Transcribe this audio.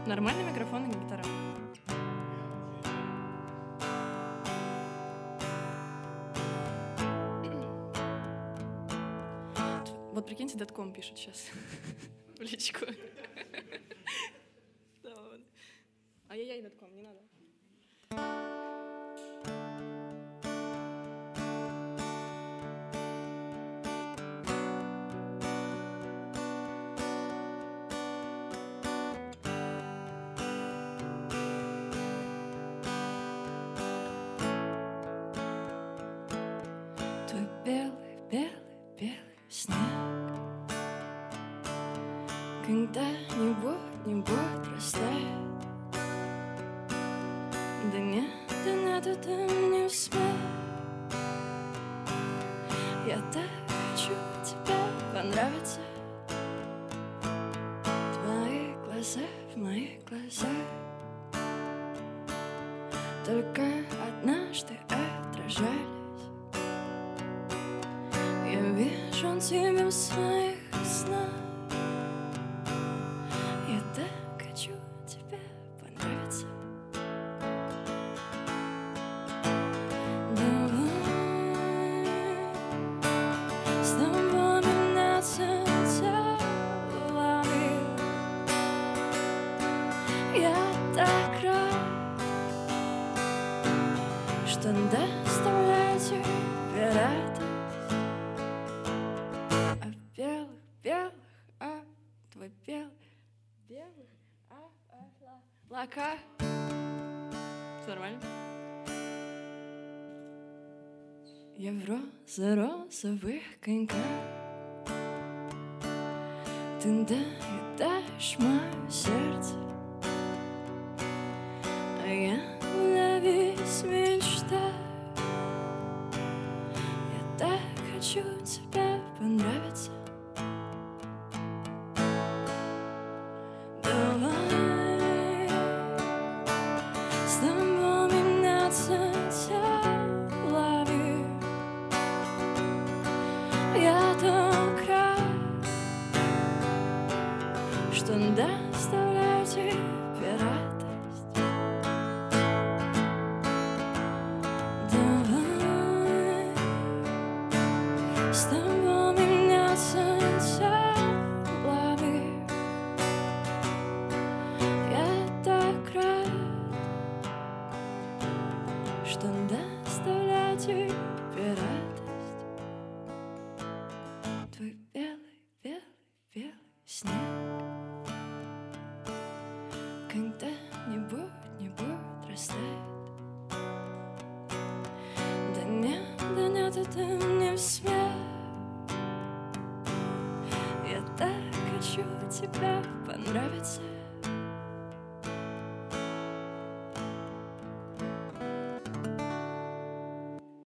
Нормальный микрофон и гитара. Вот прикиньте, Дэтком пишет сейчас в личку. Ай-яй-яй, Дэтком, не надо. Твой белый, белый, белый снег когда-нибудь не будет растаять. Да нет, это не успеет. Я так хочу тебе понравиться. В моих глазах только однажды отражались. Я вижу тебя в своих снах. Я так хочу тебе понравиться. Давай с тобой меняться телами. Я так рад, что доставляю тебе радость. А белых, белых, твой белых, облака. Все нормально? Я в розовых коньках. Ты доедаешь мое сердце, а я весь мечтаю. Я так хочу тебе понравиться. Давай с тобой меняться телами. Я так рад, что доставляю тебе радость. Давай с тобой меняться телами. Я так рад, что доставляю тебе радость. Твой белый, белый, белый снег когда-нибудь не будет растаять. Да нет, это не в смех. Я так хочу тебе понравиться.